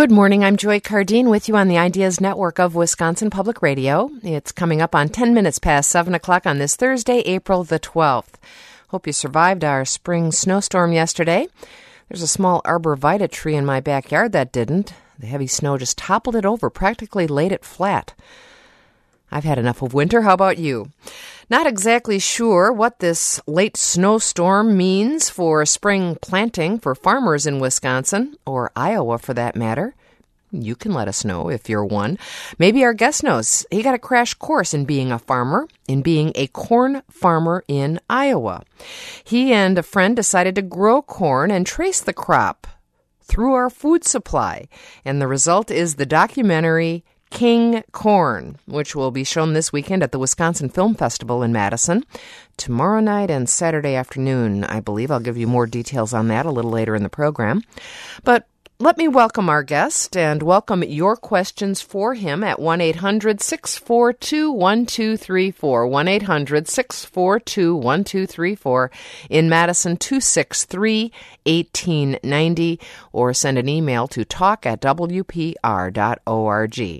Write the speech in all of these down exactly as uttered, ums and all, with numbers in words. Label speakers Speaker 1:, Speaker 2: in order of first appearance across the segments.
Speaker 1: Good morning. I'm Joy Cardine with you on the Ideas Network of Wisconsin Public Radio. It's coming up on ten minutes past seven o'clock on this Thursday, April the twelfth. Hope you survived our spring snowstorm yesterday. There's a small arborvitae tree in my backyard that didn't. The heavy snow just toppled it over, practically laid it flat. I've had enough of winter. How about you? Not exactly sure what this late snowstorm means for spring planting for farmers in Wisconsin, or Iowa for that matter. You can let us know if you're one. Maybe our guest knows. He got a crash course in being a farmer, in being a corn farmer in Iowa. He and a friend decided to grow corn and trace the crop through our food supply. And the result is the documentary King Corn, which will be shown this weekend at the Wisconsin Film Festival in Madison. Tomorrow night and Saturday afternoon, I believe. I'll give you more details on that a little later in the program. But let me welcome our guest and welcome your questions for him at one eight hundred six four two one two three four, one eight hundred six four two one two three four, in Madison two six three one eight nine zero, or send an email to talk at w p r dot org.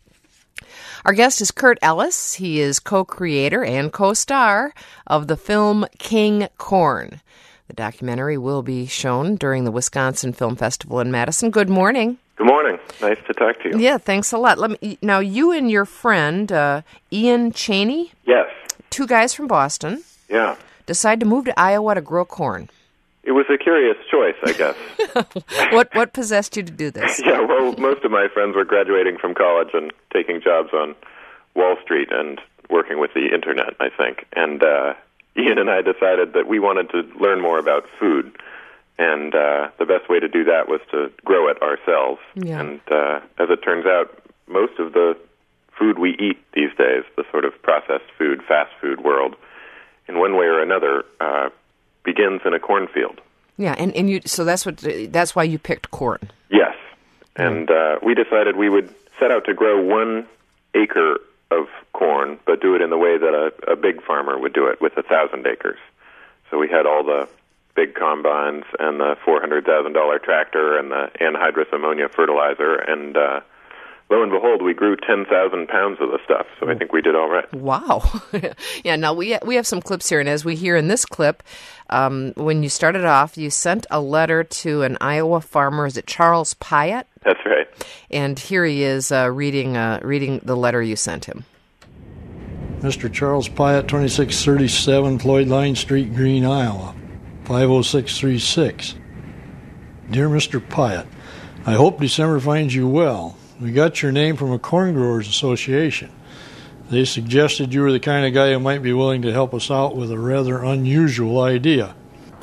Speaker 1: Our guest is Kurt Ellis. He is co-creator and co-star of the film King Corn. The documentary will be shown during the Wisconsin Film Festival in Madison. Good morning.
Speaker 2: Good morning. Nice to talk to you.
Speaker 1: Yeah, thanks a lot. Let me, now, you and your friend, uh, Ian Cheney,
Speaker 2: yes,
Speaker 1: two guys from Boston,
Speaker 2: yeah,
Speaker 1: decide to move to Iowa to grow corn.
Speaker 2: It was a curious choice, I guess.
Speaker 1: What what possessed you to do this?
Speaker 2: Yeah, well, most of my friends were graduating from college and taking jobs on Wall Street and working with the internet, I think. And uh, Ian and I decided that we wanted to learn more about food. And uh, the best way to do that was to grow it ourselves.
Speaker 1: Yeah.
Speaker 2: And uh, as it turns out, most of the food we eat these days, the sort of processed food, fast food world, in one way or another, uh, begins in a cornfield.
Speaker 1: Yeah, and, and you so that's what that's why you picked corn.
Speaker 2: Yes, and uh, we decided we would set out to grow one acre of corn, but do it in the way that a, a big farmer would do it, with a thousand acres. So we had all the big combines and the four hundred thousand dollar tractor and the anhydrous ammonia fertilizer, and uh, lo and behold, we grew ten thousand pounds of the stuff, so I think we did all right.
Speaker 1: Wow. Yeah, now we we have some clips here, and as we hear in this clip, um, when you started off, you sent a letter to an Iowa farmer. Is it Charles Pyatt?
Speaker 2: That's right.
Speaker 1: And here he is uh, reading uh, reading the letter you sent him.
Speaker 3: Mister Charles Pyatt, twenty-six thirty-seven Floyd Line Street, Green, Iowa, five oh six three six. Dear Mister Pyatt, I hope December finds you well. We got your name from a corn growers association. They suggested you were the kind of guy who might be willing to help us out with a rather unusual idea.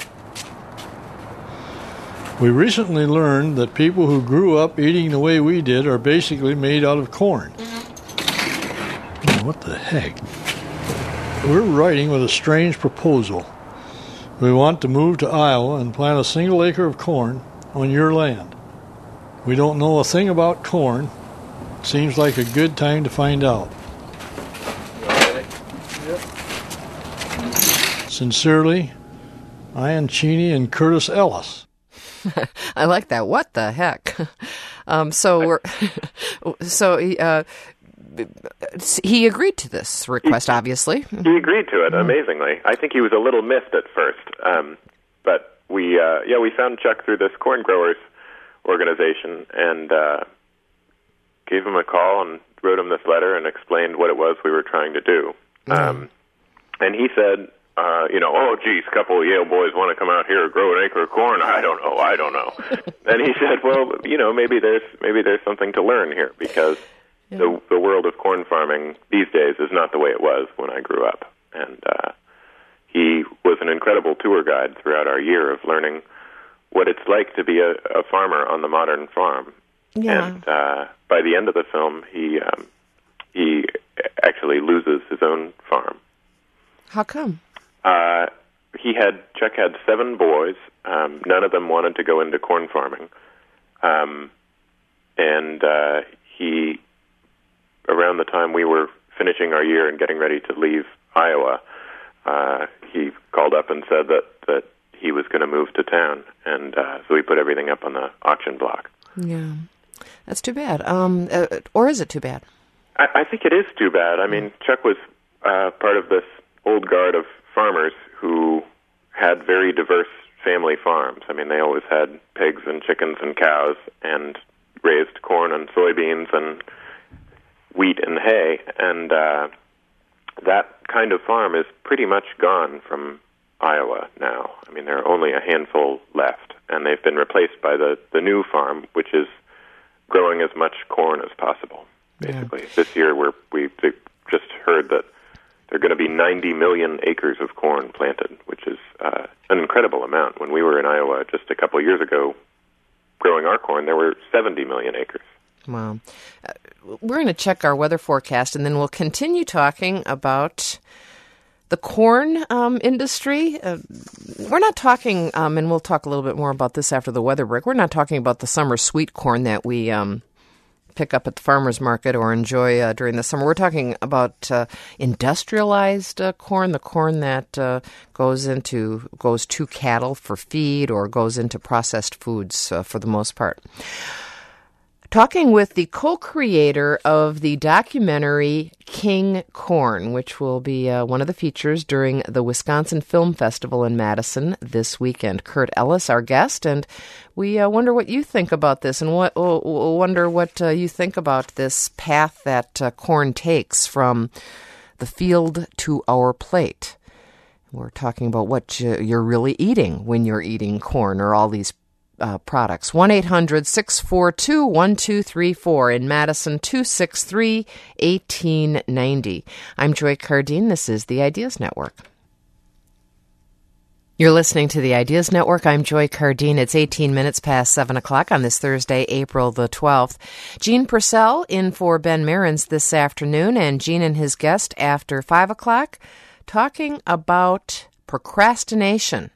Speaker 3: We recently learned that people who grew up eating the way we did are basically made out of corn. Oh, what the heck? We're writing with a strange proposal. We want to move to Iowa and plant a single acre of corn on your land. We don't know a thing about corn. Seems like a good time to find out. Yep. Sincerely, Ian Cheney and Curtis Ellis.
Speaker 1: I like that. What the heck? Um, so we're so uh, he agreed to this request. He, obviously,
Speaker 2: he agreed to it. Amazingly, I think he was a little miffed at first, um, but we uh, yeah we found Chuck through this corn growers organization and uh, gave him a call and wrote him this letter and explained what it was we were trying to do. Mm-hmm. Um, and he said, uh, you know, oh, geez, a couple of Yale boys want to come out here and grow an acre of corn. I don't know, I don't know. And he said, well, you know, maybe there's maybe there's something to learn here, because yeah. the the world of corn farming these days is not the way it was when I grew up. And uh, he was an incredible tour guide throughout our year of learning what it's like to be a, a farmer on the modern farm.
Speaker 1: Yeah.
Speaker 2: And uh, by the end of the film, he um, he actually loses his own farm.
Speaker 1: How come?
Speaker 2: Uh, he had Chuck had seven boys. Um, none of them wanted to go into corn farming, um, and uh, he, around the time we were finishing our year and getting ready to leave Iowa, uh, he called up and said that that he was going to move to town, and uh, so we put everything up on the auction block.
Speaker 1: Yeah. That's too bad. Um, uh, or is it too bad?
Speaker 2: I, I think it is too bad. I mean, Chuck was uh, part of this old guard of farmers who had very diverse family farms. I mean, they always had pigs and chickens and cows and raised corn and soybeans and wheat and hay. And uh, that kind of farm is pretty much gone from Iowa now. I mean, there are only a handful left, and they've been replaced by the, the new farm, which is growing as much corn as possible, basically. Yeah. This year we're, we just heard that there are going to be ninety million acres of corn planted, which is uh, an incredible amount. When we were in Iowa just a couple of years ago growing our corn, there were seventy million acres.
Speaker 1: Wow. Uh, we're going to check our weather forecast, and then we'll continue talking about the corn um, industry. Uh, we're not talking, um, and we'll talk a little bit more about this after the weather break, we're not talking about the summer sweet corn that we um, pick up at the farmer's market or enjoy uh, during the summer. We're talking about uh, industrialized uh, corn, the corn that uh, goes into goes to cattle for feed or goes into processed foods uh, for the most part. Talking with the co-creator of the documentary King Corn, which will be uh, one of the features during the Wisconsin Film Festival in Madison this weekend. Kurt Ellis, our guest, and we uh, wonder what you think about this, and what uh, wonder what uh, you think about this path that uh, corn takes from the field to our plate. We're talking about what you're really eating when you're eating corn, or all these Uh, products. one eight hundred six four two one two three four. In Madison, two six three one eight nine zero. I'm Joy Cardine. This is the Ideas Network. You're listening to the Ideas Network. I'm Joy Cardine. It's eighteen minutes past seven o'clock on this Thursday, April the twelfth. Gene Purcell in for Ben Mehrens this afternoon, and Gene and his guest after five o'clock talking about procrastination.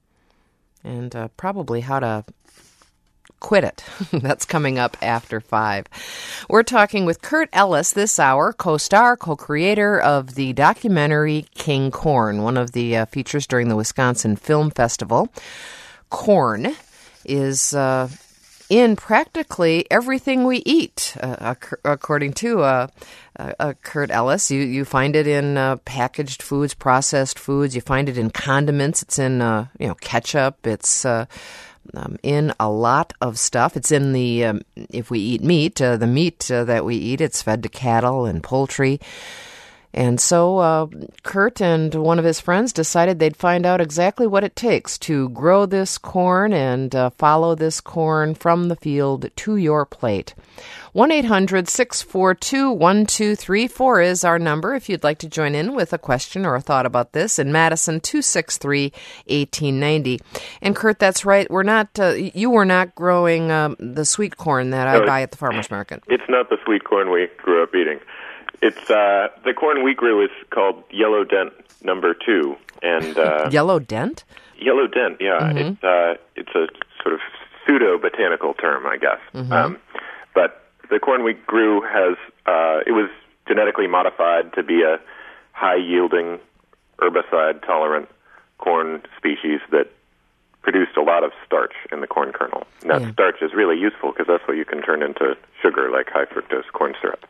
Speaker 1: And uh, probably how to quit it. That's coming up after five. We're talking with Kurt Ellis this hour, co-star, co-creator of the documentary King Corn, one of the uh, features during the Wisconsin Film Festival. Corn is uh, in practically everything we eat, uh, according to uh, uh, Kurt Ellis. You, you find it in uh, packaged foods, processed foods. You find it in condiments. It's in uh, you know ketchup. It's uh, um, in a lot of stuff. It's in the, um, if we eat meat, uh, the meat uh, that we eat, it's fed to cattle and poultry. And so uh, Kurt and one of his friends decided they'd find out exactly what it takes to grow this corn and uh, follow this corn from the field to your plate. one eight hundred six four two one two three four is our number if you'd like to join in with a question or a thought about this. In Madison, two six three one eight nine zero. And Kurt, that's right. We're not. Uh, you were not growing um, the sweet corn that I
Speaker 2: no,
Speaker 1: buy at the farmer's market.
Speaker 2: It's not the sweet corn we grew up eating. It's uh, the corn we grew is called Yellow Dent Number Two, and uh,
Speaker 1: Yellow Dent.
Speaker 2: Yellow Dent, yeah. Mm-hmm. It's uh, it's a sort of pseudo botanical term, I guess. Mm-hmm. Um, but the corn we grew has uh, it was genetically modified to be a high yielding, herbicide tolerant corn species that produced a lot of starch in the corn kernel. And that yeah. starch is really useful because that's what you can turn into sugar, like high fructose corn syrup.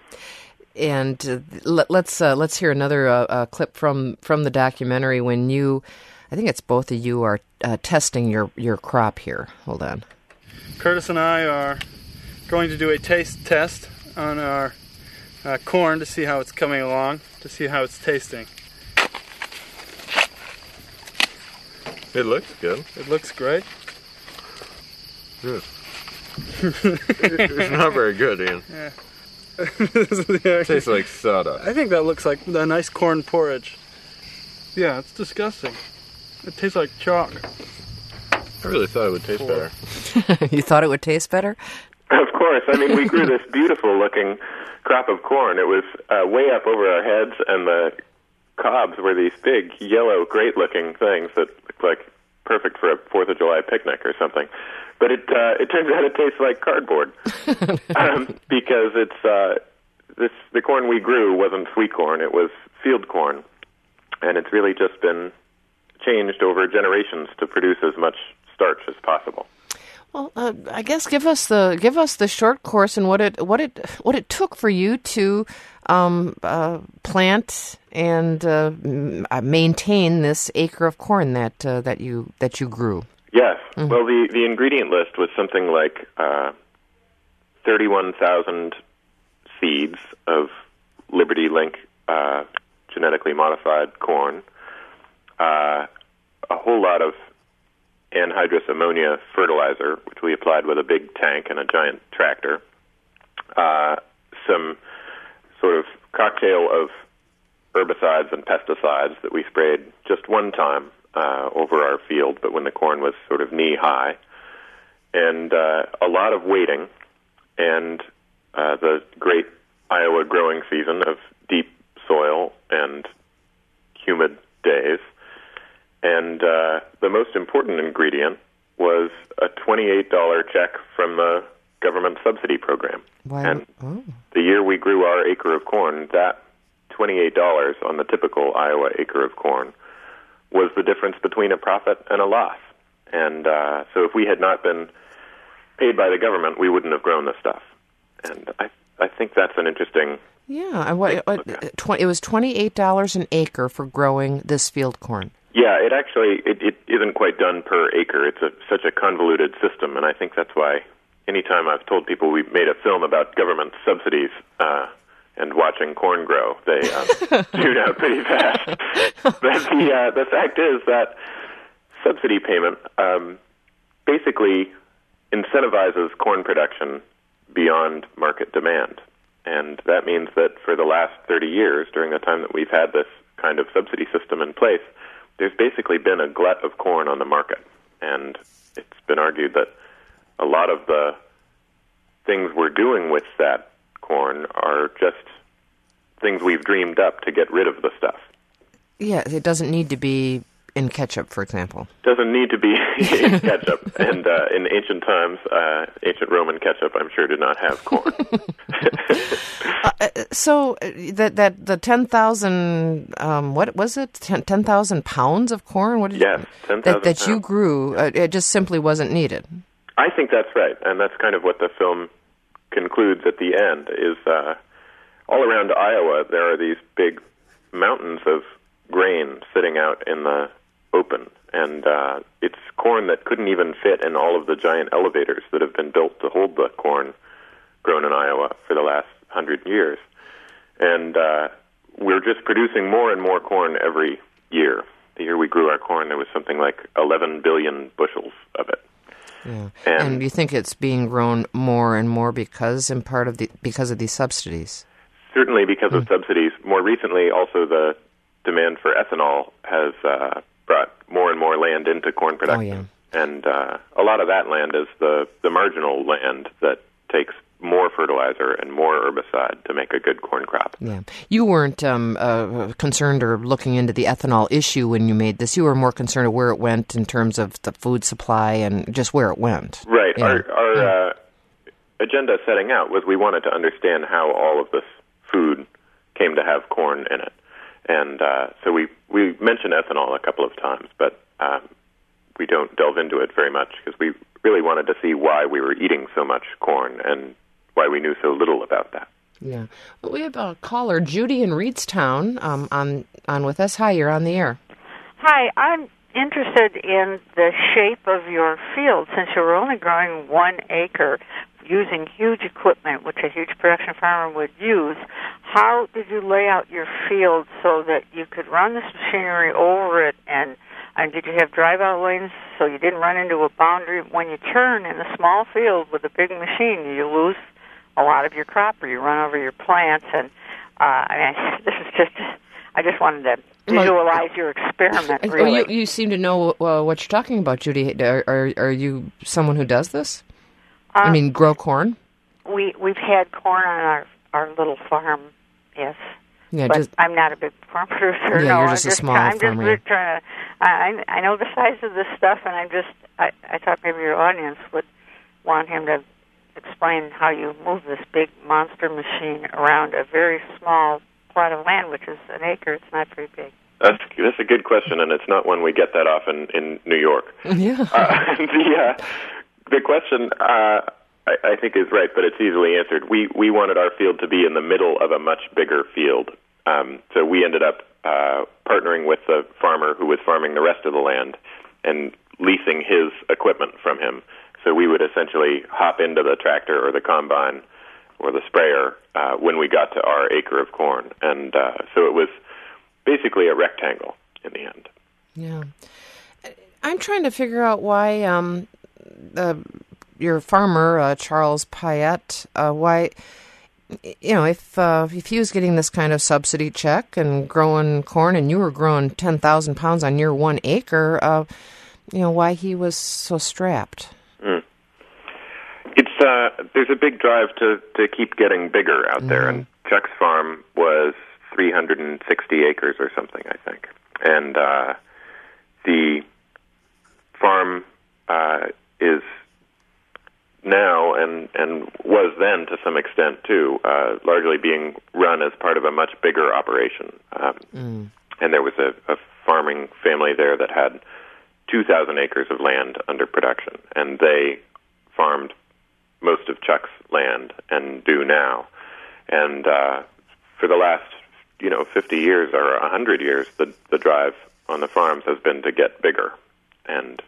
Speaker 1: And uh, let, let's uh, let's hear another uh, uh, clip from, from the documentary when you, I think it's both of you are uh, testing your, your crop here. Hold on.
Speaker 4: Curtis and I are going to do a taste test on our uh, corn to see how it's coming along, to see how it's tasting.
Speaker 5: It looks good.
Speaker 4: It looks great.
Speaker 5: Good. It's not very good, Ian.
Speaker 4: Yeah.
Speaker 5: It tastes like soda.
Speaker 4: I think that looks like a nice corn porridge. Yeah, it's disgusting. It tastes like chalk.
Speaker 5: I really thought it would taste better.
Speaker 1: You thought it would taste better?
Speaker 2: Of course. I mean, we grew this beautiful-looking crop of corn. It was uh, way up over our heads, and the cobs were these big, yellow, great-looking things that looked like perfect for a fourth of July picnic or something. But it uh, it turns out it tastes like cardboard um, because it's uh, this the corn we grew wasn't sweet corn; it was field corn, and it's really just been changed over generations to produce as much starch as possible.
Speaker 1: Well, uh, I guess give us the give us the short course and what it what it what it took for you to um, uh, plant and uh, m- maintain this acre of corn that uh, that you that you grew.
Speaker 2: Yes.
Speaker 1: Mm-hmm.
Speaker 2: Well, the the ingredient list was something like uh, thirty-one thousand seeds of Liberty Link uh, genetically modified corn, uh, a whole lot of anhydrous ammonia fertilizer, which we applied with a big tank and a giant tractor, uh, some sort of cocktail of herbicides and pesticides that we sprayed just one time uh, over our field, but when the corn was sort of knee-high, and uh, a lot of waiting, and uh, the great Iowa growing season of deep soil and humid days. And uh, the most important ingredient was a twenty-eight dollars check from the government subsidy program.
Speaker 1: Wow.
Speaker 2: And
Speaker 1: oh.
Speaker 2: the year we grew our acre of corn, that twenty-eight dollars on the typical Iowa acre of corn was the difference between a profit and a loss. And uh, so if we had not been paid by the government, we wouldn't have grown the stuff. And I, I think that's an interesting...
Speaker 1: Yeah, I, what, what, tw- it was twenty-eight dollars an acre for growing this field corn.
Speaker 2: Yeah, it actually it, it isn't quite done per acre. It's a, such a convoluted system, and I think that's why anytime I've told people we made a film about government subsidies uh, and watching corn grow, they uh, tune out pretty fast. But the, uh, the fact is that subsidy payment um, basically incentivizes corn production beyond market demand. And that means that for the last thirty years, during the time that we've had this kind of subsidy system in place, there's basically been a glut of corn on the market. And it's been argued that a lot of the things we're doing with that corn are just things we've dreamed up to get rid of the stuff.
Speaker 1: Yeah, it doesn't need to be in ketchup, for example.
Speaker 2: Doesn't need to be in ketchup. And uh, in ancient times, uh, ancient Roman ketchup, I'm sure, did not have corn.
Speaker 1: uh, so uh, that that the ten thousand, um, what was it? Ten thousand pounds of corn? What did
Speaker 2: yes,
Speaker 1: you,
Speaker 2: ten thousand
Speaker 1: that that you grew? Uh, it just simply wasn't needed.
Speaker 2: I think that's right, and that's kind of what the film concludes at the end. Is uh, all around Iowa there are these big mountains of grain sitting out in the open, and uh, it's corn that couldn't even fit in all of the giant elevators that have been built to hold the corn grown in Iowa for the last hundred years. And uh, we're just producing more and more corn every year. The year we grew our corn, there was something like eleven billion bushels of it.
Speaker 1: Yeah.
Speaker 2: And,
Speaker 1: and you think it's being grown more and more because, in part of the because of these subsidies?
Speaker 2: Certainly because
Speaker 1: mm.
Speaker 2: of subsidies. More recently, also the demand for ethanol has uh, brought more and more land into corn production.
Speaker 1: Oh, yeah.
Speaker 2: And uh, a lot of that land is the, the marginal land that takes more fertilizer and more herbicide to make a good corn crop.
Speaker 1: Yeah, you weren't um, uh, concerned or looking into the ethanol issue when you made this. You were more concerned of where it went in terms of the food supply and just where it went.
Speaker 2: Right.
Speaker 1: Yeah.
Speaker 2: Our, our
Speaker 1: yeah.
Speaker 2: uh, agenda setting out was we wanted to understand how all of this food came to have corn in it. And uh, so we, we mentioned ethanol a couple of times, but um, we don't delve into it very much because we really wanted to see why we were eating so much corn and why we knew so little about that.
Speaker 1: Yeah. Well, we have a caller, Judy in Reedstown, um, on, on with us. Hi, you're on the air.
Speaker 6: Hi, I'm interested in the shape of your field. Since you were only growing one acre using huge equipment, which a huge production farmer would use, how did you lay out your field so that you could run this machinery over it? And, and did you have drive-out lanes so you didn't run into a boundary? When you turn in a small field with a big machine, you lose a lot of your crop or you run over your plants. And uh, I mean, this is just, I just wanted to visualize your experiment, really.
Speaker 1: Oh, you, you seem to know uh, what you're talking about, Judy. Are, are, are you someone who does this?
Speaker 6: Uh,
Speaker 1: I mean, grow corn?
Speaker 6: We, we've had corn on our, our little farm, yes.
Speaker 1: Yeah,
Speaker 6: but
Speaker 1: just,
Speaker 6: I'm not a big farm producer.
Speaker 1: Yeah,
Speaker 6: no,
Speaker 1: you're just
Speaker 6: I'm
Speaker 1: a
Speaker 6: just
Speaker 1: small
Speaker 6: try, I'm
Speaker 1: farmer.
Speaker 6: just trying to, I, I know the size of this stuff, and I'm just, I, I thought maybe your audience would want him to explain how you move this big monster machine around a very small plot of land, which is an acre. It's not very big.
Speaker 2: That's, that's a good question, and it's not one we get that often in New York.
Speaker 1: Yeah.
Speaker 2: Uh, the, uh, the question, uh, I, I think, is right, but it's easily answered. We we wanted our field to be in the middle of a much bigger field. Um, so we ended up uh, partnering with the farmer who was farming the rest of the land and leasing his equipment from him. So we would essentially hop into the tractor or the combine or the sprayer uh, when we got to our acre of corn. And uh, so it was basically a rectangle in the end.
Speaker 1: Yeah. I'm trying to figure out why um, uh, your farmer, uh, Charles Payette, uh, why, you know, if uh, if he was getting this kind of subsidy check and growing corn and you were growing ten thousand pounds on your one acre, uh, you know, why he was so strapped.
Speaker 2: Mm. It's uh, there's a big drive to, to keep getting bigger out mm-hmm. there, and Chuck's farm was three hundred sixty acres or something, I think. And uh, the farm uh, is now, and, and was then to some extent too, uh, largely being run as part of a much bigger operation. Um, mm. And there was a, a farming family there that had two thousand acres of land under production, and they farmed most of Chuck's land and do now. And uh, for the last, you know, fifty years or one hundred years, the, the drive on the farms has been to get bigger. And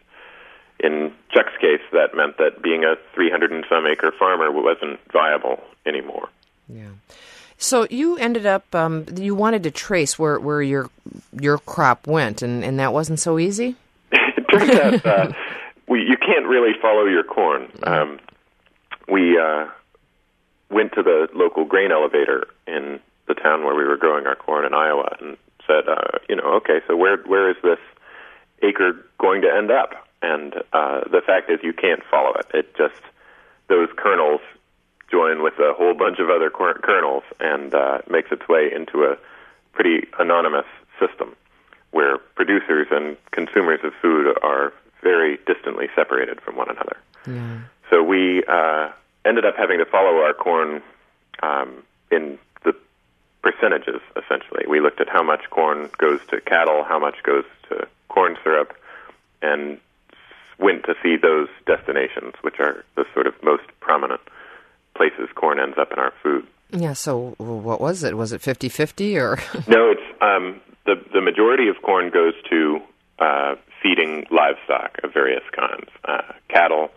Speaker 2: in Chuck's case, that meant that being a three hundred and some acre farmer wasn't viable anymore.
Speaker 1: Yeah. So you ended up, um, you wanted to trace where, where your your crop went, and, and that wasn't so easy?
Speaker 2: It turns out uh, we, you can't really follow your corn. Um, we uh, went to the local grain elevator in the town where we were growing our corn in Iowa and said, uh, you know, okay, so where where is this acre going to end up? And uh, the fact is you can't follow it. It just, those kernels join with a whole bunch of other cor- kernels and uh, makes its way into a pretty anonymous system where producers and consumers of food are very distantly separated from one another. Yeah. So we uh, ended up having to follow our corn um, in the percentages, essentially. We looked at how much corn goes to cattle, how much goes to corn syrup, and went to see those destinations, which are the sort of most prominent places corn ends up in our food.
Speaker 1: Yeah, so what was it? Was it fifty-fifty or?
Speaker 2: No, it's um, the the majority of corn goes to uh, feeding livestock of various kinds, uh, cattle,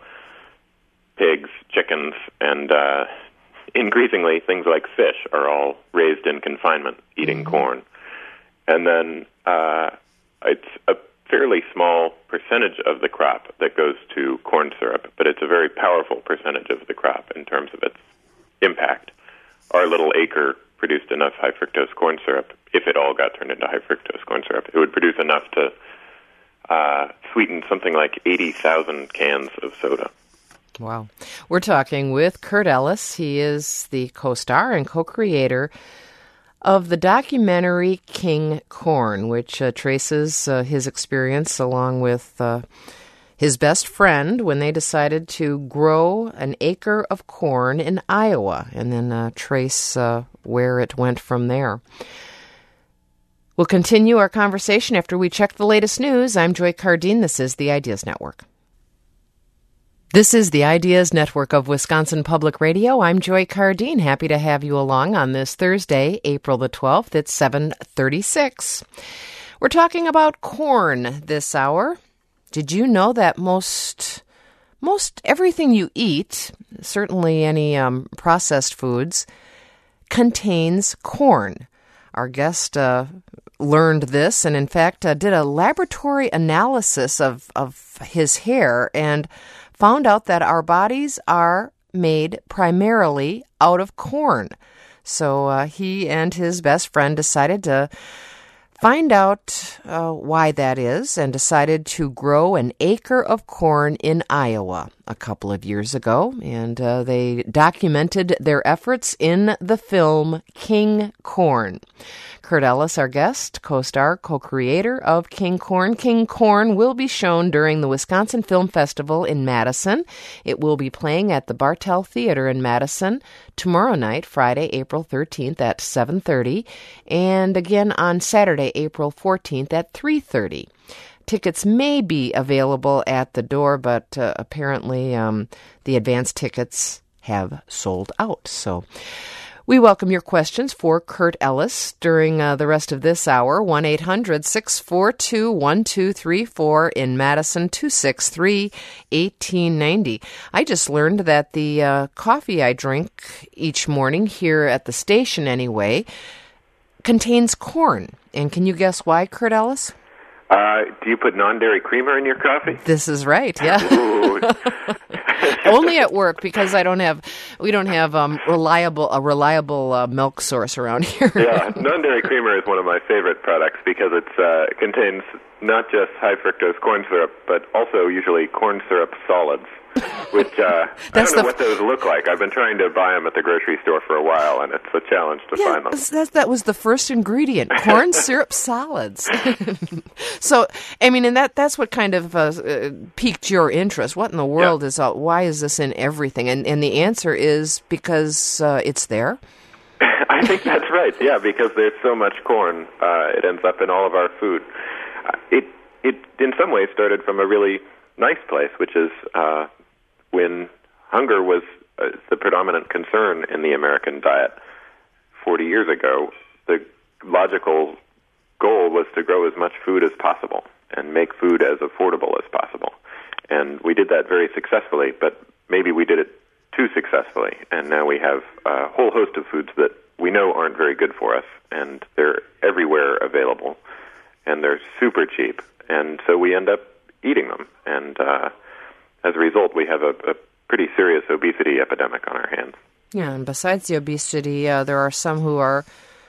Speaker 2: pigs, chickens, and uh, increasingly things like fish are all raised in confinement eating mm-hmm. corn. And then uh, it's a fairly small percentage of the crop that goes to corn syrup, but it's a very powerful percentage of the crop in terms of its impact. Our little acre produced enough high fructose corn syrup. If it all got turned into high fructose corn syrup, it would produce enough to uh, sweeten something like eighty thousand cans of soda.
Speaker 1: Wow. We're talking with Kurt Ellis. He is the co-star and co-creator of the documentary King Corn, which uh, traces uh, his experience along with uh, his best friend when they decided to grow an acre of corn in Iowa, and then uh, trace uh, where it went from there. We'll continue our conversation after we check the latest news. I'm Joy Cardine. This is the Ideas Network. This is the Ideas Network of Wisconsin Public Radio. I'm Joy Cardine. Happy to have you along on this Thursday, April the twelfth. It's seven thirty-six. We're talking about corn this hour. Did you know that most most everything you eat, certainly any um, processed foods, contains corn? Our guest uh, learned this and, in fact, uh, did a laboratory analysis of, of his hair and found out that our bodies are made primarily out of corn. So uh, he and his best friend decided to find out uh, why that is and decided to grow an acre of corn in Iowa a couple of years ago. And uh, they documented their efforts in the film King Corn. Kurt Ellis, our guest, co-star, co-creator of King Corn. King Corn will be shown during the Wisconsin Film Festival in Madison. It will be playing at the Bartell Theater in Madison tomorrow night, Friday, April thirteenth at seven thirty, and again on Saturday, April fourteenth at three thirty. tickets may be available at the door, but uh, apparently um, the advance tickets have sold out. So we welcome your questions for Kurt Ellis during uh, the rest of this hour. one eight hundred six four two one two three four in Madison, two six three one eight nine zero. I just learned that the uh, coffee I drink each morning, here at the station anyway, contains corn. And can you guess why, Kurt Ellis?
Speaker 2: Uh, do you put non-dairy creamer in your coffee?
Speaker 1: This is right, yeah. Only at work, because I don't have, we don't have um, reliable a reliable uh, milk source around here.
Speaker 2: Yeah, non-dairy creamer is one of my favorite products because it's, uh, it contains not just high fructose corn syrup, but also usually corn syrup solids, which uh, I don't know the... what those look like. I've been trying to buy them at the grocery store for a while, and it's a challenge to
Speaker 1: yeah,
Speaker 2: find them.
Speaker 1: That, that was the first ingredient, corn syrup solids. So, I mean, and that that's what kind of uh, uh, piqued your interest. What in the world yeah. is, uh, why is this in everything? And, and the answer is because uh, it's there?
Speaker 2: I think that's right, yeah, because there's so much corn, uh, it ends up in all of our food. Uh, it, it, in some ways, started from a really nice place, which is uh, when hunger was uh, the predominant concern in the American diet forty years ago. The logical goal was to grow as much food as possible and make food as affordable as possible. And we did that very successfully, but maybe we did it too successfully, and now we have a whole host of foods that we know aren't very good for us, and they're everywhere available, and they're super cheap, and so we end up eating them, and uh, as a result, we have a, a pretty serious obesity epidemic on our hands.
Speaker 1: Yeah, and besides the obesity, uh, there are some who are,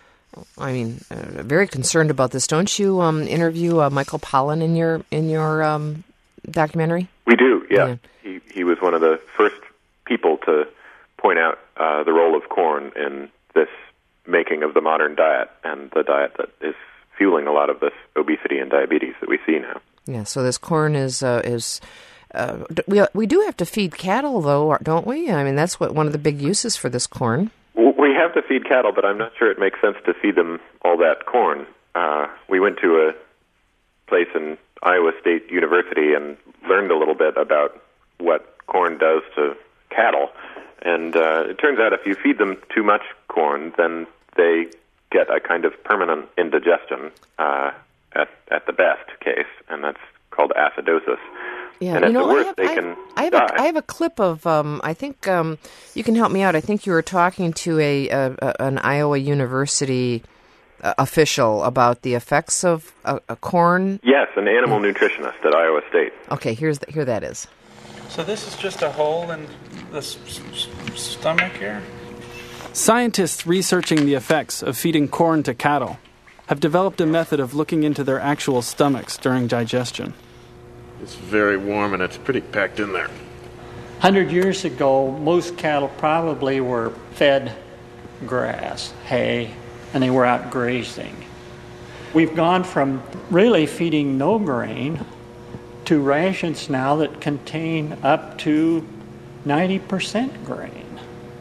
Speaker 1: I mean, uh, very concerned about this. Don't you um, interview uh, Michael Pollan in your in your um, documentary?
Speaker 2: We do, yeah.
Speaker 1: yeah.
Speaker 2: He he was one of the first people to point out uh, the role of corn in this making of the modern diet and the diet that is fueling a lot of this obesity and diabetes that we see now.
Speaker 1: Yeah, so this corn is uh, is uh, we we do have to feed cattle, though, don't we? I mean, that's what one of the big uses for this corn.
Speaker 2: We have to feed cattle, but I'm not sure it makes sense to feed them all that corn. Uh, we went to a place in Iowa State University and learned a little bit about what corn does to cattle, and uh, it turns out if you feed them too much corn, then they get a kind of permanent indigestion uh, at at the best case, and that's called acidosis.
Speaker 1: Yeah,
Speaker 2: and at
Speaker 1: you know,
Speaker 2: the worst,
Speaker 1: I have,
Speaker 2: they
Speaker 1: I,
Speaker 2: can
Speaker 1: I have
Speaker 2: die.
Speaker 1: A, I have a clip of, um, I think um, you can help me out. I think you were talking to a, a, a an Iowa University uh, official about the effects of uh, a corn.
Speaker 2: Yes, an animal nutritionist at Iowa State.
Speaker 1: Okay, here's the, here that is.
Speaker 4: So this is just a hole in the s- s- stomach here?
Speaker 7: Scientists researching the effects of feeding corn to cattle have developed a method of looking into their actual stomachs during digestion.
Speaker 5: It's very warm and it's pretty packed in there.
Speaker 8: one hundred years ago, most cattle probably were fed grass, hay, and they were out grazing. We've gone from really feeding no grain to rations now that contain up to ninety percent grain.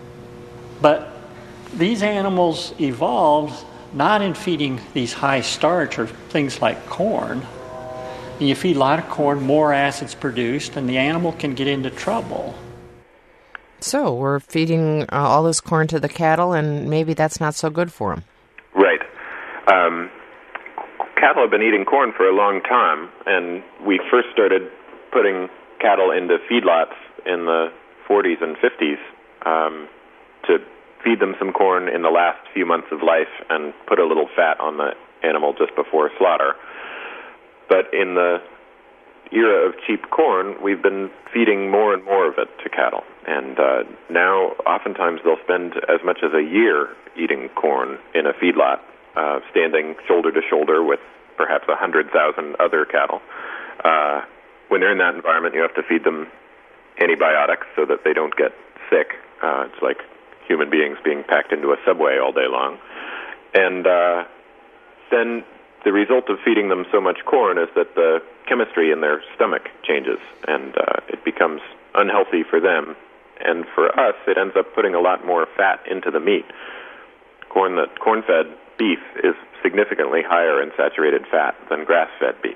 Speaker 8: But these animals evolved not in feeding these high starch or things like corn. And you feed a lot of corn, more acid's produced, and the animal can get into trouble.
Speaker 1: So we're feeding uh, all this corn to the cattle, and maybe that's not so good for them.
Speaker 2: Right. Um, cattle have been eating corn for a long time, and we first started putting cattle into feedlots in the forties and fifties um, to feed them some corn in the last few months of life and put a little fat on the animal just before slaughter. But in the era of cheap corn, we've been feeding more and more of it to cattle. And uh, now, oftentimes, they'll spend as much as a year eating corn in a feedlot, uh, standing shoulder to shoulder with perhaps one hundred thousand other cattle. Uh, when they're in that environment, you have to feed them antibiotics so that they don't get sick. Uh, it's like human beings being packed into a subway all day long. And uh, then the result of feeding them so much corn is that the chemistry in their stomach changes, and uh, it becomes unhealthy for them. And for us, it ends up putting a lot more fat into the meat. Corn that corn-fed beef is significantly higher in saturated fat than grass-fed beef.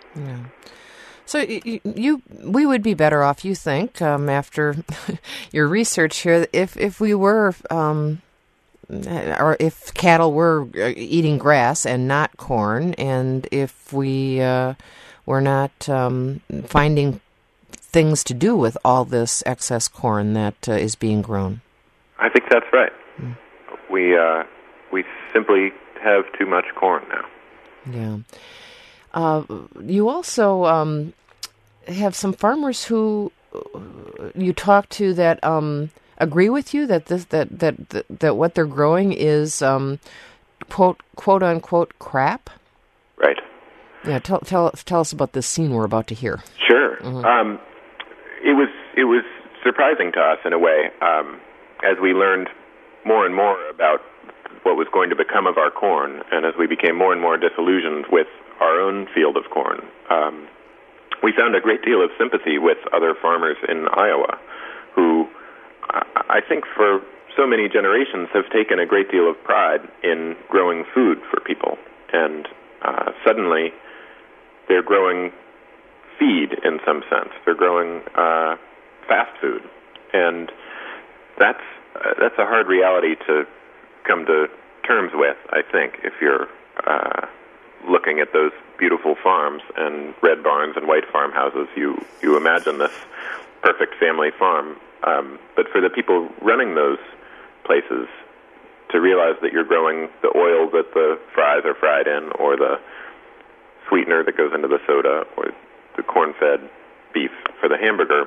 Speaker 1: Yeah. So you, you, we would be better off, you think, um, after your research here, if if we were, um, or if cattle were eating grass and not corn, and if we uh, were not um, finding things to do with all this excess corn that uh, is being grown.
Speaker 2: I think that's right. Mm. We uh, we simply have too much corn now.
Speaker 1: Yeah. Uh, you also um, have some farmers who you talk to that um, agree with you that this that that that, that what they're growing is um, quote quote unquote crap.
Speaker 2: Right.
Speaker 1: Yeah. Tell tell tell us about this scene we're about to hear.
Speaker 2: Sure.
Speaker 1: Mm-hmm.
Speaker 2: Um, it was it was surprising to us in a way um, as we learned more and more about what was going to become of our corn, and as we became more and more disillusioned with our own field of corn, um, we found a great deal of sympathy with other farmers in Iowa who, I think for so many generations, have taken a great deal of pride in growing food for people. And uh, suddenly they're growing feed in some sense. They're growing uh, fast food. And that's, uh, that's a hard reality to come to terms with, I think, if you're uh, looking at those beautiful farms and red barns and white farmhouses. You you imagine this perfect family farm, um, but for the people running those places, to realize that you're growing the oil that the fries are fried in, or the sweetener that goes into the soda, or the corn-fed beef for the hamburger,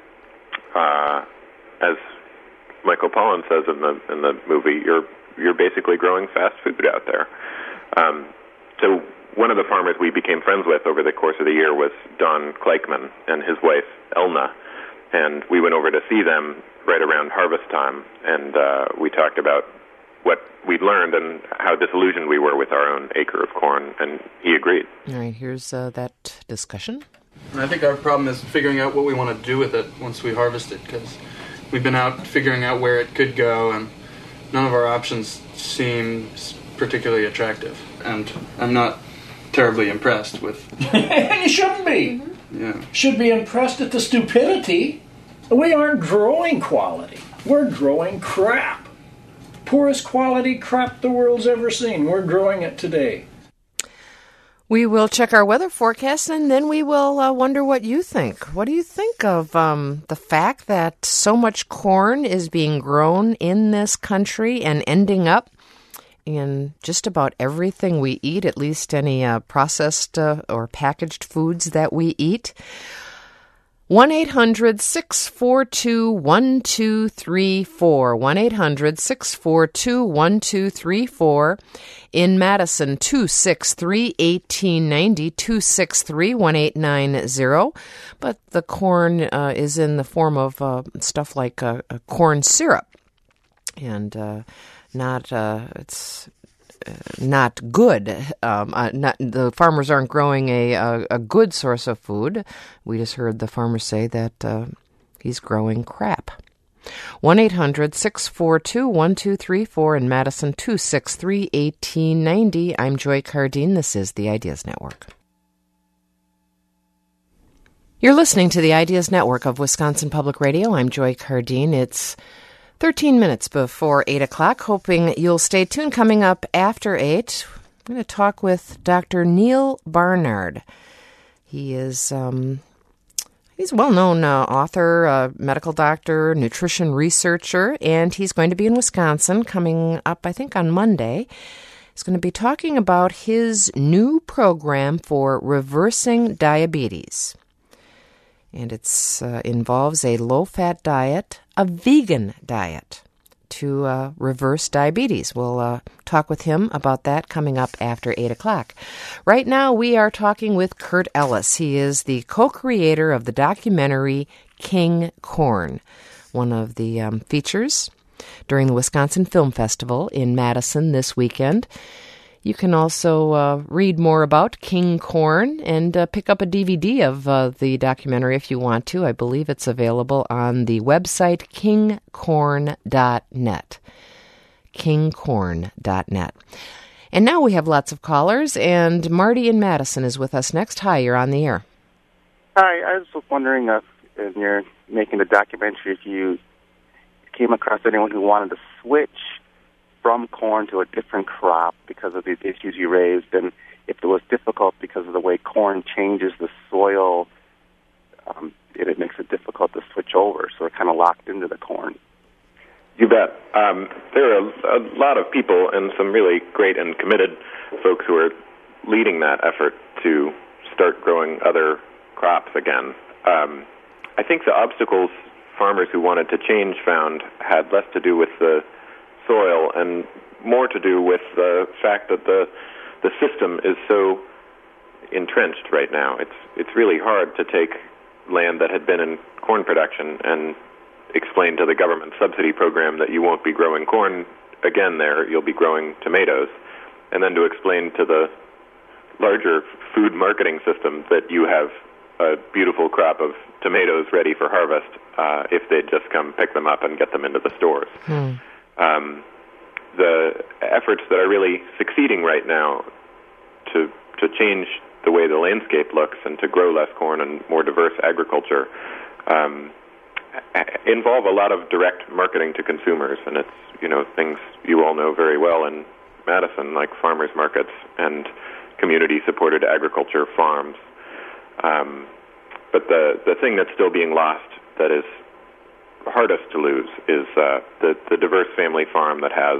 Speaker 2: uh, as Michael Pollan says in the in the movie, you're you're basically growing fast food out there. Um, so one of the farmers we became friends with over the course of the year was Don Kleichman and his wife Elna, and we went over to see them right around harvest time, and uh, we talked about what we'd learned and how disillusioned we were with our own acre of corn, and he agreed.
Speaker 1: All right, here's uh, that discussion.
Speaker 7: I think our problem is figuring out what we want to do with it once we harvest it, because we've been out figuring out where it could go, and none of our options seem particularly attractive. And I'm not terribly impressed with...
Speaker 9: You shouldn't be.
Speaker 7: Yeah.
Speaker 9: Should be impressed at the stupidity. We aren't growing quality. We're growing crap. Poorest quality crap the world's ever seen. We're growing it today.
Speaker 1: We will check our weather forecast, and then we will uh, wonder what you think. What do you think of um, the fact that so much corn is being grown in this country and ending up in just about everything we eat, at least any uh, processed uh, or packaged foods that we eat? one eight hundred six four two one two three four. one eight hundred six four two one two three four. In Madison, two six three, one eight nine zero, two six three, one eight nine zero. But the corn uh, is in the form of uh, stuff like uh, corn syrup. And uh, not, uh, it's... Uh, not good. Um, uh, not, the farmers aren't growing a, a a good source of food. We just heard the farmer say that uh, he's growing crap. one eight hundred six four two one two three four in Madison, two six three, one eight nine zero. I'm Joy Cardine. This is the Ideas Network. You're listening to the Ideas Network of Wisconsin Public Radio. I'm Joy Cardine. It's thirteen minutes before eight o'clock, hoping you'll stay tuned. Coming up after eight, I'm going to talk with Doctor Neal Barnard. He is um, he's a well-known uh, author, uh, medical doctor, nutrition researcher, and he's going to be in Wisconsin coming up, I think, on Monday. He's going to be talking about his new program for reversing diabetes. And it uh, involves a low-fat diet, a vegan diet, to uh, reverse diabetes. We'll uh, talk with him about that coming up after eight o'clock. Right now, we are talking with Kurt Ellis. He is the co-creator of the documentary King Corn, one of the um, features during the Wisconsin Film Festival in Madison this weekend. You can also uh, read more about King Corn and uh, pick up a D V D of uh, the documentary if you want to. I believe it's available on the website king corn dot net. king corn dot net. And now we have lots of callers, and Marty in Madison is with us next. Hi, you're on the air.
Speaker 10: Hi, I was just wondering if, in your making the documentary, if you came across anyone who wanted to switch from corn to a different crop because of these issues you raised, and if it was difficult because of the way corn changes the soil, um, it, it makes it difficult to switch over, so we're kind of locked into the corn.
Speaker 2: You bet. Um, there are a, a lot of people and some really great and committed folks who are leading that effort to start growing other crops again. Um, I think the obstacles farmers who wanted to change found had less to do with the soil and more to do with the fact that the the system is so entrenched right now. It's it's really hard to take land that had been in corn production and explain to the government subsidy program that you won't be growing corn again there, you'll be growing tomatoes, and then to explain to the larger food marketing system that you have a beautiful crop of tomatoes ready for harvest uh, if they'd just come pick them up and get them into the stores.
Speaker 1: Hmm.
Speaker 2: Um, the efforts that are really succeeding right now to to change the way the landscape looks and to grow less corn and more diverse agriculture um, involve a lot of direct marketing to consumers, and it's, you know, things you all know very well in Madison, like farmers markets and community-supported agriculture farms. Um, but the, the thing that's still being lost that is hardest to lose is uh, the, the diverse family farm that has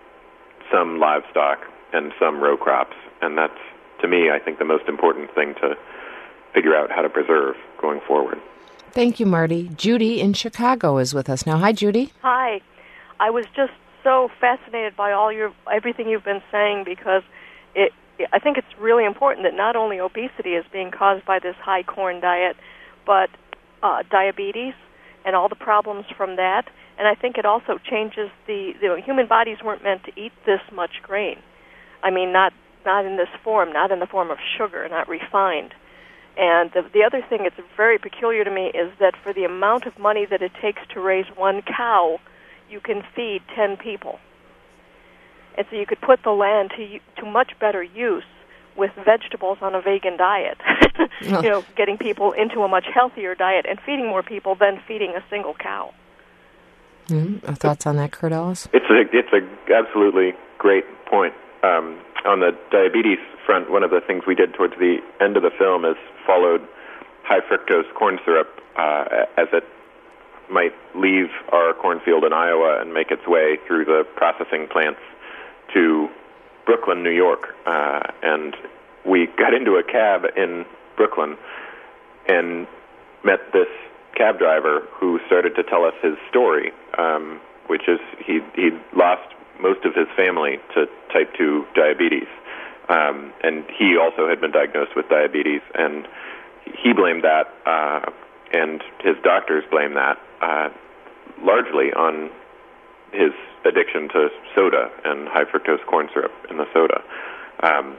Speaker 2: some livestock and some row crops, and that's, to me, I think the most important thing to figure out how to preserve going forward.
Speaker 1: Thank you, Marty. Judy in Chicago is with us now. Hi, Judy.
Speaker 11: Hi. I was just so fascinated by all your everything you've been saying, because it, I think it's really important that not only obesity is being caused by this high corn diet, but uh, diabetes and all the problems from that. And I think it also changes the, the human bodies weren't meant to eat this much grain. I mean, not not in this form, not in the form of sugar, not refined. And the, the other thing that's very peculiar to me is that for the amount of money that it takes to raise one cow, you can feed ten people. And so you could put the land to to much better use with vegetables on a vegan diet. You know, getting people into a much healthier diet and feeding more people than feeding a single cow.
Speaker 1: Mm-hmm. Thoughts on that, Kurt Ellis?
Speaker 2: It's a it's a absolutely great point. Um, on the diabetes front, one of the things we did towards the end of the film is followed high fructose corn syrup uh, as it might leave our cornfield in Iowa and make its way through the processing plants to Brooklyn, New York. Uh, and we got into a cab in Brooklyn and met this cab driver who started to tell us his story, um, which is he he lost most of his family to type two diabetes. Um, and he also had been diagnosed with diabetes, and he blamed that, uh, and his doctors blamed that, uh, largely on his addiction to soda and high fructose corn syrup in the soda. Um,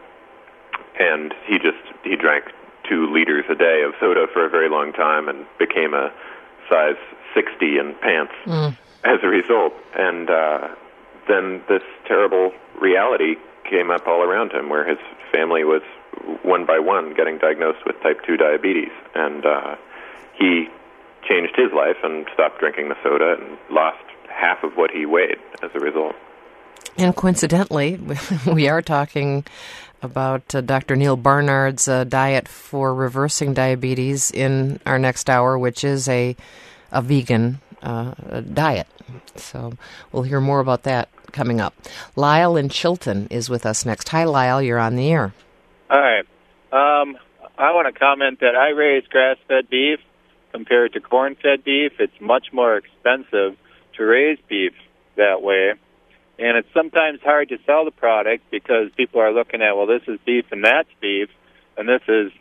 Speaker 2: and he just, he drank two liters a day of soda for a very long time and became a size sixty in pants mm. as a result. And uh, then this terrible reality came up all around him, where his family was one by one getting diagnosed with type two diabetes, and uh, he changed his life and stopped drinking the soda and lost half of what he weighed as a result.
Speaker 1: And coincidentally, we are talking about uh, Doctor Neil Barnard's uh, diet for reversing diabetes in our next hour, which is a a vegan uh, diet. So we'll hear more about that coming up. Lyle in Chilton is with us next. Hi, Lyle. You're on the air.
Speaker 12: Hi. Um, I want to comment that I raise grass-fed beef compared to corn-fed beef. It's much more expensive to raise beef that way. And it's sometimes hard to sell the product because people are looking at, well, this is beef and that's beef, and this is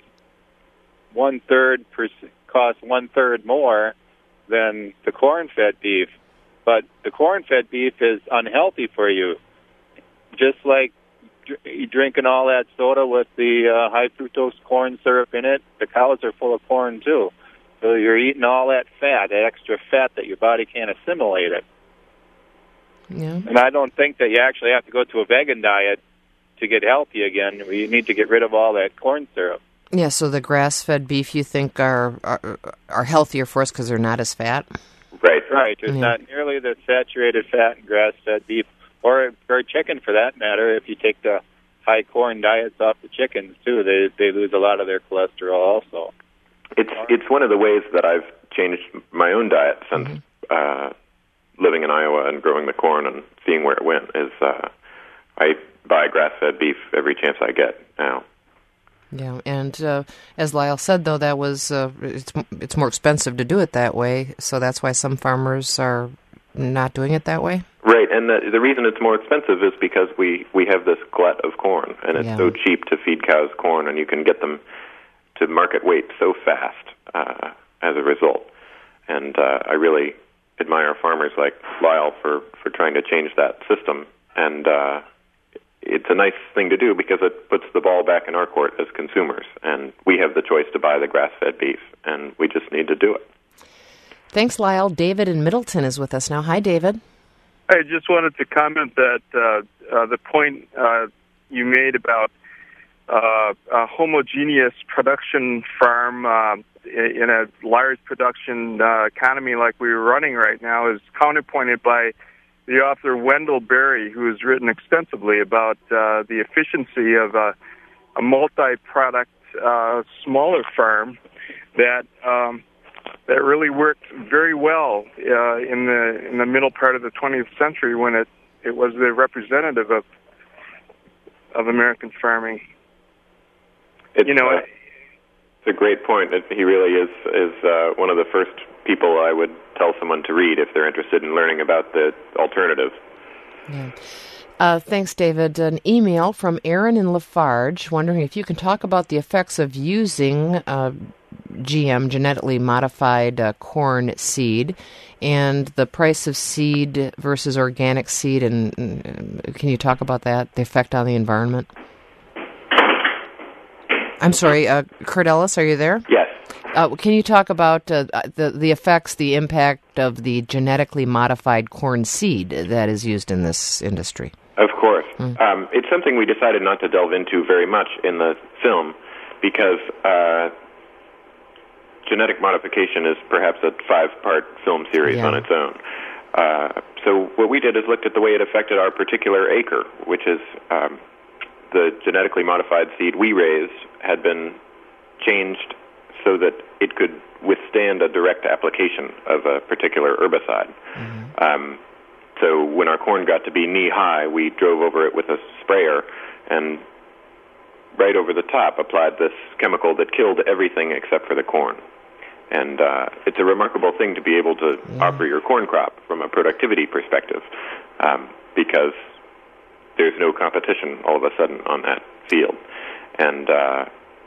Speaker 12: one-third, per, costs one-third more than the corn-fed beef. But the corn-fed beef is unhealthy for you. Just like dr- drinking all that soda with the uh, high fructose corn syrup in it, the cows are full of corn too. So you're eating all that fat, that extra fat that your body can't assimilate it.
Speaker 1: Yeah.
Speaker 12: And I don't think that you actually have to go to a vegan diet to get healthy again, we need to get rid of all that corn syrup.
Speaker 1: Yeah, so the grass-fed beef you think are are, are healthier for us because they're not as fat?
Speaker 2: Right.
Speaker 12: Right. There's
Speaker 1: Yeah.
Speaker 12: not nearly the saturated fat in grass-fed beef, or, or chicken for that matter. If you take the high corn diets off the chickens, too, they they lose a lot of their cholesterol also.
Speaker 2: It's it's one of the ways that I've changed my own diet since
Speaker 1: Mm-hmm.
Speaker 2: uh, living in Iowa and growing the corn and seeing where it went. Is uh, I buy grass-fed beef every chance I get now.
Speaker 1: Yeah, and uh, as Lyle said, though, that was uh, it's it's more expensive to do it that way, so that's why some farmers are not doing it that way.
Speaker 2: Right, and the, the reason it's more expensive is because we, we have this glut of corn, and it's
Speaker 1: Yeah.
Speaker 2: so cheap to feed cows corn, and you can get them to market weight so fast uh, as a result. And uh, I really admire farmers like Lyle for, for trying to change that system, and uh, it's a nice thing to do because it puts the ball back in our court as consumers, and we have the choice to buy the grass-fed beef, and we just need to do it.
Speaker 1: Thanks, Lyle. David in Middleton is with us now. Hi, David.
Speaker 13: I just wanted to comment that uh, uh, the point uh, you made about uh, a homogeneous production farm uh, in a large production uh, economy like we're running right now is counterpointed by the author Wendell Berry, who has written extensively about uh, the efficiency of a, a multi-product uh, smaller farm that um, that really worked very well uh, in the in the middle part of the twentieth century when it, it was the representative of of American farming.
Speaker 2: It's,
Speaker 13: you know,
Speaker 2: uh, it's a great point. It, he really is is uh, one of the first people I would tell someone to read if they're interested in learning about the alternative.
Speaker 1: Yeah. Uh, thanks, David. An email from Aaron in Lafarge wondering if you can talk about the effects of using uh, G M, genetically modified uh, corn seed, and the price of seed versus organic seed, and, and can you talk about that, the effect on the environment? I'm sorry, uh, Kurt Ellis, are you there?
Speaker 2: Yes.
Speaker 1: Uh, can you talk about uh, the the effects, the impact of the genetically modified corn seed that is used in this industry?
Speaker 2: Of course.
Speaker 1: Mm.
Speaker 2: Um, it's something we decided not to delve into very much in the film because uh, genetic modification is perhaps a five-part film series
Speaker 1: Yeah.
Speaker 2: on its own. Uh, so what we did is looked at the way it affected our particular acre, which is um, the genetically modified seed we raised had been changed so that it could withstand a direct application of a particular herbicide. Mm-hmm. Um, so when our corn got to be knee-high, we drove over it with a sprayer and right over the top applied this chemical that killed everything except for the corn. And uh, it's a remarkable thing to be able to yeah. offer your corn crop from a productivity perspective um, because there's no competition all of a sudden on that field. And uh,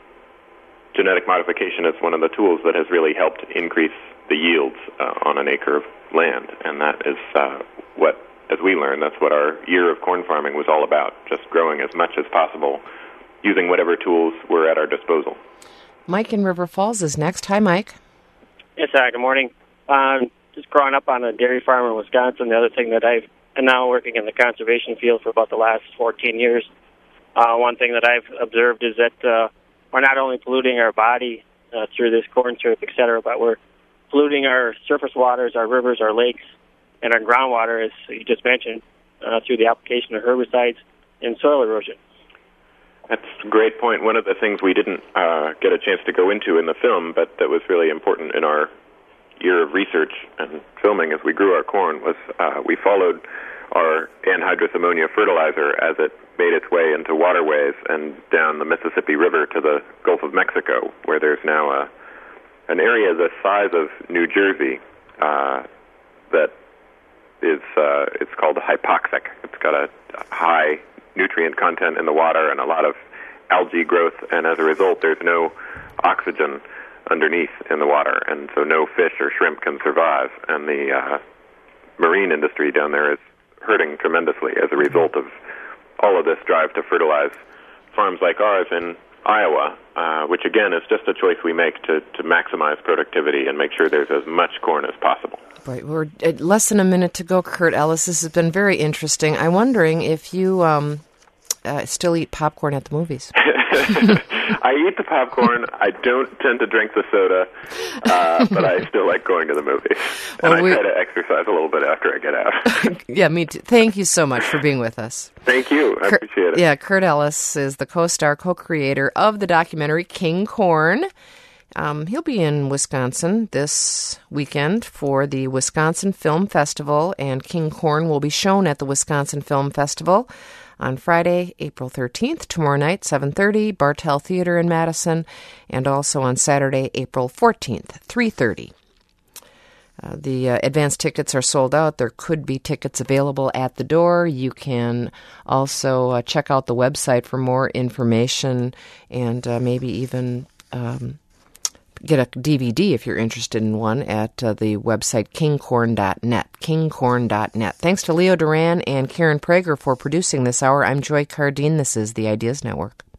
Speaker 2: genetic modification is one of the tools that has really helped increase the yields uh, on an acre of land. And that is uh, what, as we learned, that's what our year of corn farming was all about, just growing as much as possible, using whatever tools were at our disposal.
Speaker 1: Mike in River Falls is next. Hi, Mike.
Speaker 14: Yes, hi, good morning. Um, just growing up on a dairy farm in Wisconsin, the other thing that I've, and now working in the conservation field for about the last fourteen years, uh, one thing that I've observed is that uh, we're not only polluting our body uh, through this corn syrup, et cetera, but we're polluting our surface waters, our rivers, our lakes, and our groundwater, as you just mentioned, uh, through the application of herbicides and soil erosion.
Speaker 2: That's a great point. One of the things we didn't uh, get a chance to go into in the film, but that was really important in our year of research and filming as we grew our corn, was uh, we followed our anhydrous ammonia fertilizer as it made its way into waterways and down the Mississippi River to the Gulf of Mexico, where there's now a, an area the size of New Jersey uh, that is uh, it's called hypoxic. It's got a high nutrient content in the water and a lot of algae growth, and as a result there's no oxygen underneath in the water, and so no fish or shrimp can survive, and the uh, marine industry down there is hurting tremendously as a result of all of this drive to fertilize farms like ours in Iowa, uh, which again is just a choice we make to, to maximize productivity and make sure there's as much corn as possible.
Speaker 1: Right, we're at less than a minute to go, Kurt Ellis. This has been very interesting. I'm wondering if you um, uh, still eat popcorn at the movies.
Speaker 2: I eat the popcorn. I don't tend to drink the soda, uh, but I still like going to the movies. And well, I try to exercise a little bit after I get out.
Speaker 1: Yeah, me too. Thank you so much for being with us.
Speaker 2: Thank you. I
Speaker 1: Kurt,
Speaker 2: appreciate it.
Speaker 1: Yeah, Kurt Ellis is the co-star, co-creator of the documentary King Corn. Um, he'll be in Wisconsin this weekend for the Wisconsin Film Festival, and King Corn will be shown at the Wisconsin Film Festival on Friday, April thirteenth, tomorrow night, seven thirty, Bartell Theater in Madison, and also on Saturday, April fourteenth, three thirty. Uh, the uh, advance tickets are sold out. There could be tickets available at the door. You can also uh, check out the website for more information and uh, maybe even um, get a D V D if you're interested in one at uh, the website king corn dot net, king corn dot net. Thanks to Leo Duran and Karen Prager for producing this hour. I'm Joy Cardine. This is the Ideas Network.